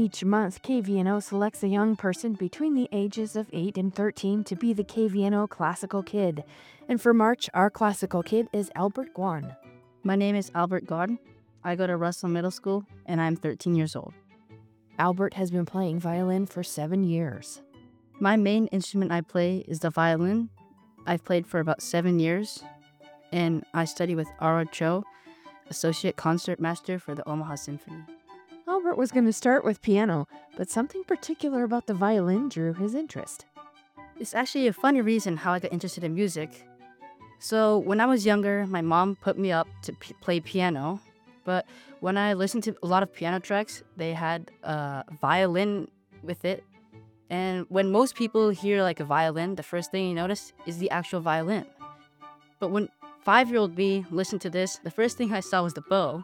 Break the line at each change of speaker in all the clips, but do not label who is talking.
Each month, KVNO selects a young person between the ages of 8 and 13 to be the KVNO Classical Kid. And for March, our Classical Kid is Albert Guan.
My name is Albert Guan. I go to Russell Middle School, and I'm 13 years old.
Albert has been playing violin for 7 years.
My main instrument I play is the violin. I've played for about 7 years, and I study with Ara Cho, Associate Concert Master for the Omaha Symphony.
Albert was going to start with piano, but something particular about the violin drew his interest.
It's actually a funny reason how I got interested in music. So when I was younger, my mom put me up to play piano, but when I listened to a lot of piano tracks, they had a violin with it. And when most people hear like a violin, the first thing you notice is the actual violin. But when 5-year-old me listened to this, the first thing I saw was the bow.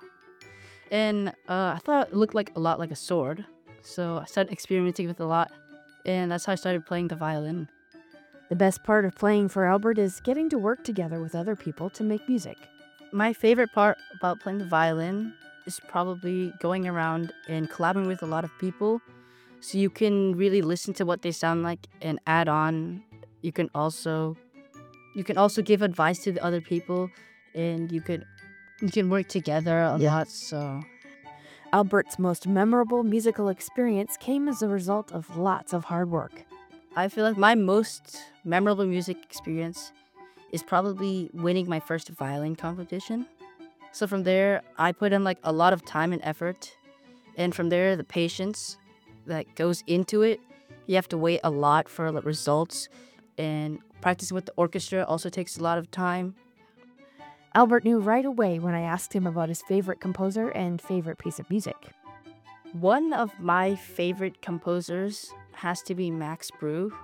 And I thought it looked like a lot like a sword. So I started experimenting with it a lot. And that's how I started playing the violin.
The best part of playing for Albert is getting to work together with other people to make music.
My favorite part about playing the violin is probably going around and collaborating with a lot of people. So you can really listen to what they sound like and add on. You can also give advice to the other people, and you can work together a lot. So
Albert's most memorable musical experience came as a result of lots of hard work.
I feel like my most memorable music experience is probably winning my first violin competition. So from there, I put in like a lot of time and effort. And from there, the patience that goes into it, you have to wait a lot for the results. And practicing with the orchestra also takes a lot of time.
Albert knew right away when I asked him about his favorite composer and favorite piece of music.
One of my favorite composers has to be Max Bruch.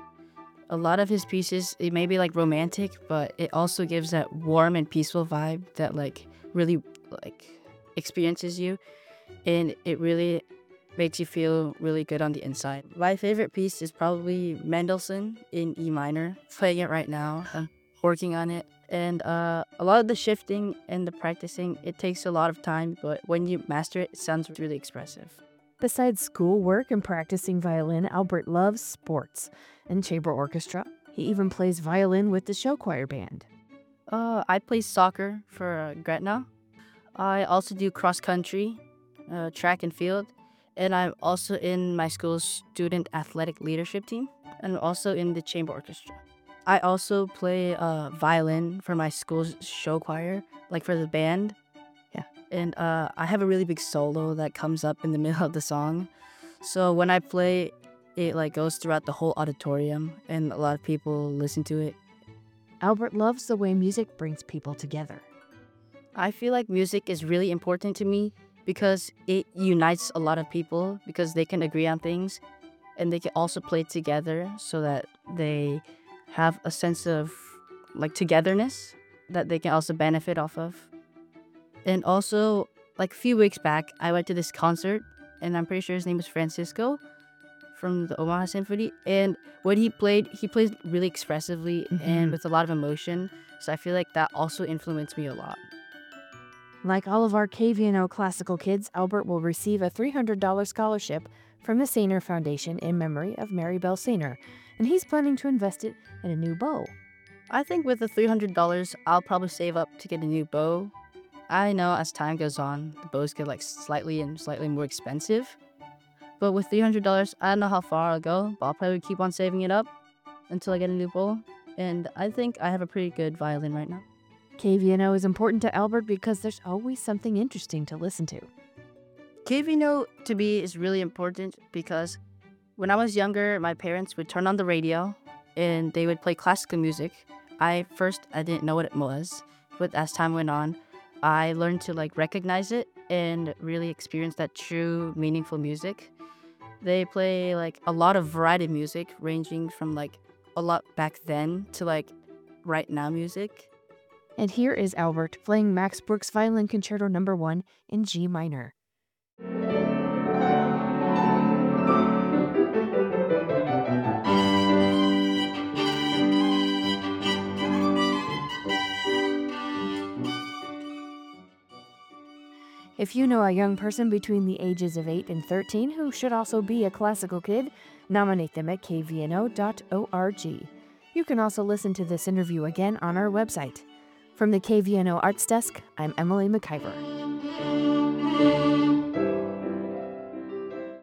A lot of his pieces, it may be like romantic, but it also gives that warm and peaceful vibe that like really like experiences you, and it really makes you feel really good on the inside. My favorite piece is probably Mendelssohn in E minor. Playing it right now, I'm working on it. And a lot of the shifting and the practicing, it takes a lot of time, but when you master it, it sounds really expressive.
Besides schoolwork and practicing violin, Albert loves sports and chamber orchestra. He even plays violin with the show choir band.
I play soccer for Gretna. I also do cross country, track and field, and I'm also in my school's student athletic leadership team, and also in the chamber orchestra. I also play violin for my school's show choir, like for the band. Yeah. And I have a really big solo that comes up in the middle of the song. So when I play, it like goes throughout the whole auditorium, and a lot of people listen to it.
Albert loves the way music brings people together.
I feel like music is really important to me because it unites a lot of people because they can agree on things, and they can also play together so that they have a sense of like togetherness that they can also benefit off of. And also, like a few weeks back, I went to this concert, and I'm pretty sure his name was Francisco from the Omaha Symphony. And when he played really expressively and with a lot of emotion. So I feel like that also influenced me a lot.
Like all of our KVNO Classical Kids, Albert will receive a $300 scholarship from the Sainer Foundation in memory of Mary Bell Sainer, and he's planning to invest it in a new bow.
I think with the $300, I'll probably save up to get a new bow. I know as time goes on, the bows get like slightly more expensive. But with $300, I don't know how far I'll go, but I'll probably keep on saving it up until I get a new bow. And I think I have a pretty good violin right now.
KVNO is important to Albert because there's always something interesting to listen to.
KVNO to me is really important because when I was younger, my parents would turn on the radio and they would play classical music. I didn't know what it was, but as time went on, I learned to like recognize it and really experience that true meaningful music. They play like a lot of variety of music, ranging from like a lot back then to like right now music.
And here is Albert playing Max Bruch's Violin Concerto No. 1 in G minor. If you know a young person between the ages of 8 and 13 who should also be a classical kid, nominate them at kvno.org. You can also listen to this interview again on our website. From the KVNO Arts Desk, I'm Emily McIver.